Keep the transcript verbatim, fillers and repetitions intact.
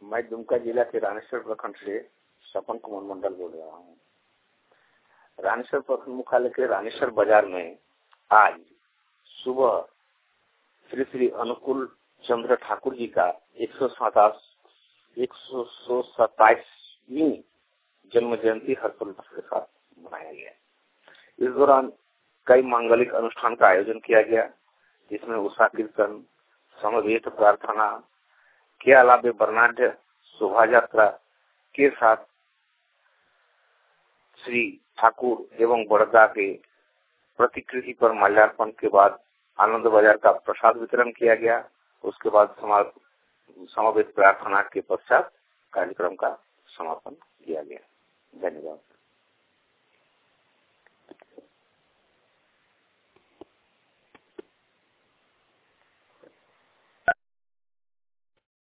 मैं दुमका जिला के रानेश्वर प्रखंड से सपन कुमार मंडल बोल रहा हूँ। रानेश्वर प्रखंड मुख्यालय के रानेश्वर बाजार में आज सुबह श्री श्री अनुकूल चंद्र ठाकुर जी का एक सौ सतास एक सौ सत्ताईसवीं जन्म जयंती हर्षोल्लास के साथ मनाया गया। इस दौरान कई मांगलिक अनुष्ठान का आयोजन किया गया, जिसमें उषा कीर्तन, समवेत प्रार्थना के अलावे वर्णाढ्य शोभा यात्रा के साथ श्री ठाकुर एवं बड़दा के प्रतिकृति पर माल्यार्पण के बाद आनंद बाजार का प्रसाद वितरण किया गया। उसके बाद समवेत प्रार्थना के पश्चात कार्यक्रम का समापन किया गया। धन्यवाद।